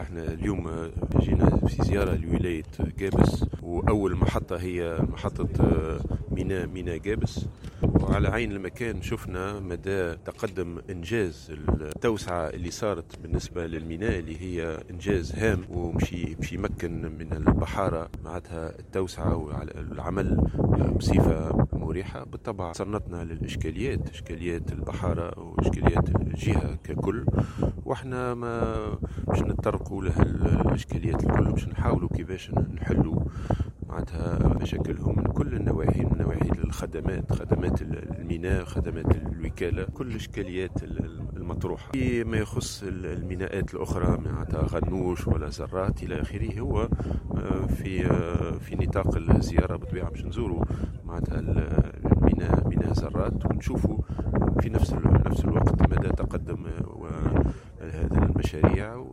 احنا اليوم جينا في زيارة لولاية جابس، وأول محطة هي محطة ميناء جابس. وعلى عين المكان شفنا مدى تقدم إنجاز التوسعة اللي صارت بالنسبة للميناء، اللي هي إنجاز هام ومشي يمكن من البحارة معناتها التوسعة والعمل بصفة مريحة. بالطبع صنتنا إشكاليات البحارة وإشكاليات الجهة ككل، واحنا ما مش نتطرقوا الإشكاليات الكل، مش نحاولوا كيفاش نحلوا معناتها مشاكلهم من كل النواحي، من نواحي الخدمات، خدمات الميناء، خدمات الوكالة، كل الإشكاليات المطروحة. فيما يخص الميناءات الأخرى معناتها غنوش ولا زرات إلى آخره، هو في نطاق الزيارة بطبيعة باش نزوروا معناتها ميناء زرات، ونشوفوا في نفس الوقت مدى تقدم هذه المشاريع.